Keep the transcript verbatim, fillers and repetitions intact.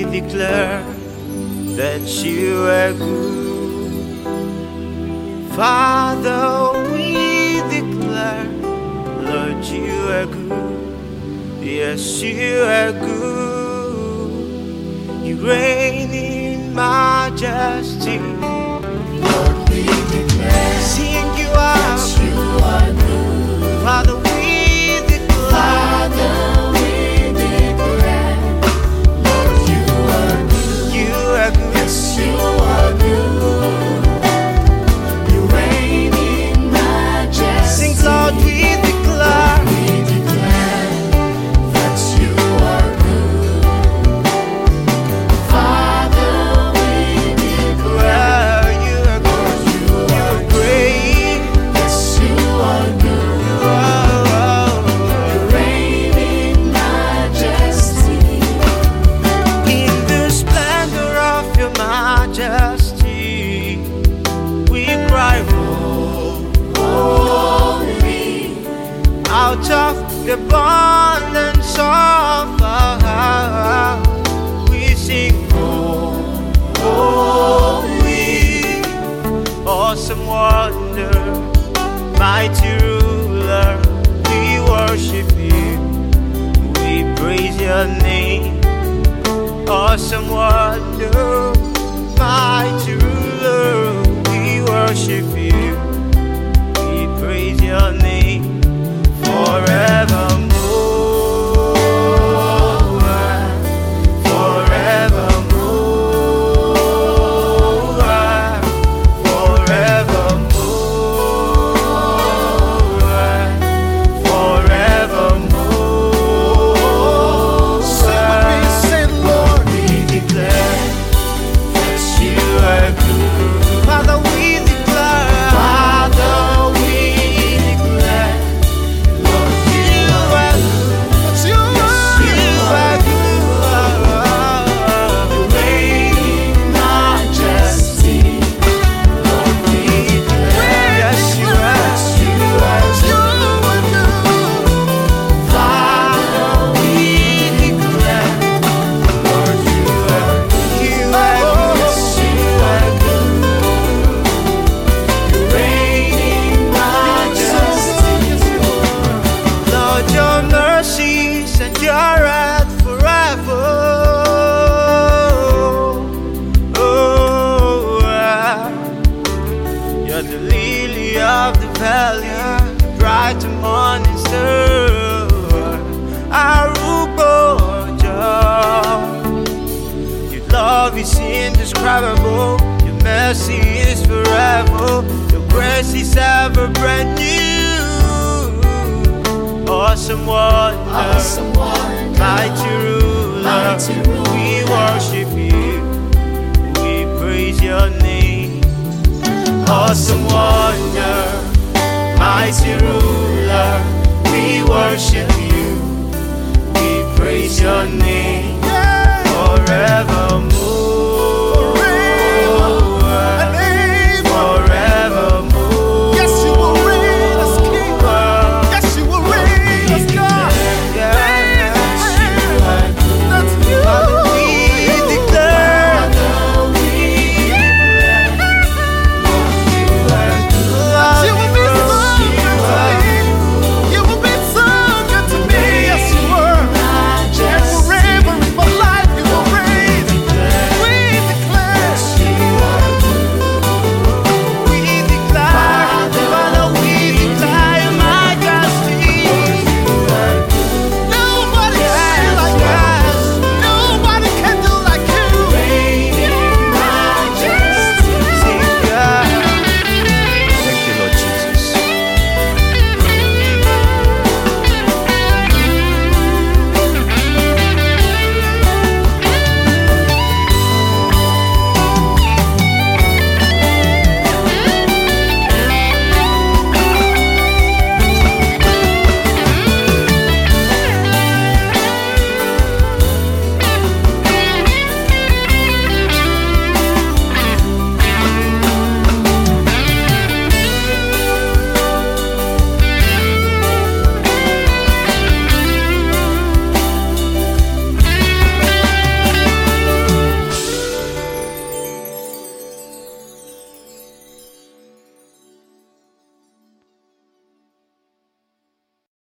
declare that you are good. Father, we declare, Lord, you are good. Yes, you are good. You reign in majesty. Lord, we declare, sing you are, that you are good. Father, we declare, Father, we declare, Lord, you are good. you are good. Yes, you are good. You reign in majesty. Sing, Lord, we declare, We declare that you are good. Father, we declare, well, you are good. you You are are great. yes, you are good. Oh, You reign in majesty. in the splendor of your majesty, we cry, Holy, out of the abundance of our heart, we sing, holy, awesome wonder, mighty ruler, we worship you, we praise your name. Awesome wonder, mighty ruler, we worship you, we praise your name forevermore, forevermore, forevermore, forevermore. Somebody say, Lord, We declare that you are good. Father, we declare, Father, we declare, Lord, you are good. that you You are are good. You reign in majesty. Lord, we declare, Yes, you are. that you are good. Father, we declare, Lord, you are good. You are good. Yes, you are good. You reign in majesty. Lord, your mercies endure forever. Oh, ah. You're the lily of the valley, bright morning star. Arubo, your love is indescribable. Your mercy is forever. Your grace is ever brand new. Awesome wonder, Awesome wonder, mighty ruler, mighty ruler. we worship you, we praise your name. Awesome wonder, mighty ruler, we worship you, we praise your name forevermore.